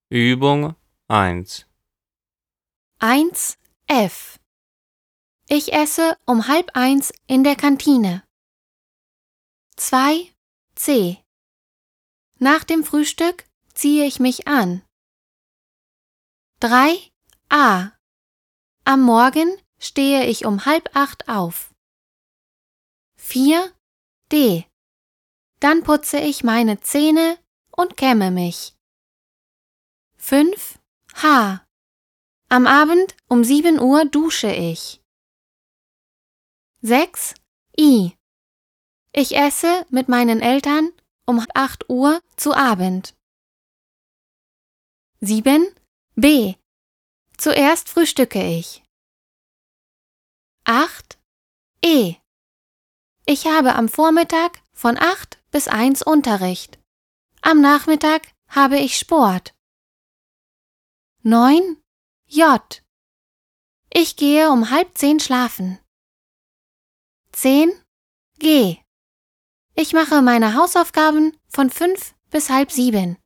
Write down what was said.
Übung 1. 1f. Ich esse um 12:30 in der Kantine. 2c. Nach dem Frühstück ziehe ich mich an. 3a. Am Morgen stehe ich um 7:30 auf. 4d. Dann putze ich meine Zähne und kämme mich. 5h. Am Abend um 7 Uhr dusche ich. 6i. Ich esse mit meinen Eltern um 8 Uhr zu Abend. 7b. Zuerst frühstücke ich. 8e. Ich habe am Vormittag von 8 bis 1 Unterricht. Am Nachmittag habe ich Sport. 9j. Ich gehe um 9:30 schlafen. 10g. Ich mache meine Hausaufgaben von 5 bis 6:30.